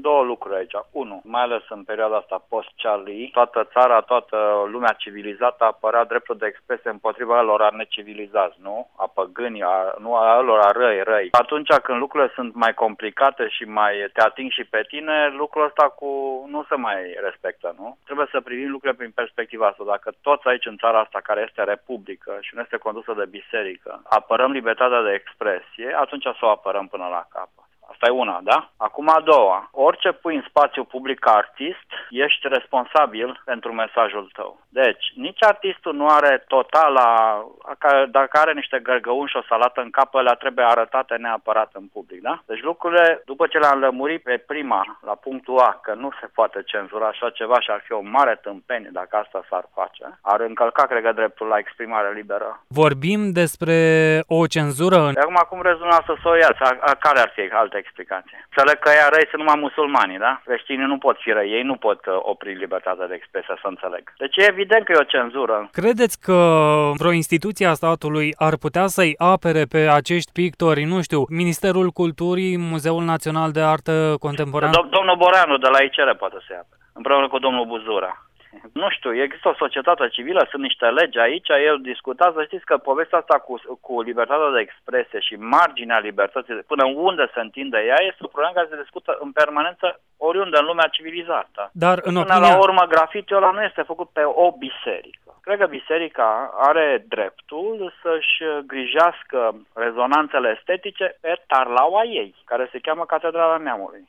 două lucruri aici. Unu, mai ales în perioada asta post-Charlie, toată țara, toată lumea civilizată apărea dreptul de expresie împotriva lor necivilizați, nu? A păgânii, nu a lor răi. Atunci când lucrurile sunt mai complicate și mai te ating și pe tine, lucrul ăsta nu se mai respectă, nu? Trebuie să privim lucrurile prin perspectiva asta. Dacă toți aici în țara asta, care este republică și nu este condusă de biserică, apărăm libertatea de expresie, atunci să o apărăm până la capăt. Asta e una, da? Acum a doua. Orice pui în spațiu public ca artist, ești responsabil pentru mesajul tău. Deci, nici artistul nu are dacă are niște gărgăuni și o salată în cap, alea trebuie arătate neapărat în public, da? Deci lucrurile, după ce le-am lămurit pe prima, la punctul A, că nu se poate cenzura așa ceva și ar fi o mare tâmpenie dacă asta s-ar face, ar încălca, cred că, dreptul la exprimare liberă. Vorbim despre o cenzură. Acum, cum rezona să o iați? Care ar fi alte explicații? Înțeleg că ea răi sunt numai musulmanii, da? Creștinii nu pot fi răi, ei nu pot opri libertatea de expresie, să înțeleg. Deci e evident că e o cenzură. Credeți că vreo instituție a statului ar putea să-i apere pe acești pictori, nu știu, Ministerul Culturii, Muzeul Național de Artă Contemporană? Domnul Boreanu de la ICR poate să-i apere, împreună cu domnul Buzura. Nu știu, există o societate civilă, sunt niște legi aici, el discuta, să știți că povestea asta cu libertatea de expresie și marginea libertății, până unde se întinde ea, este o problemă care se discută în permanență oriunde în lumea civilizată. Dar în Până la urmă, grafitiul ăla nu este făcut pe o biserică. Cred că biserica are dreptul să-și grijească rezonanțele estetice pe tarlaua ei, care se cheamă Catedrala Neamului.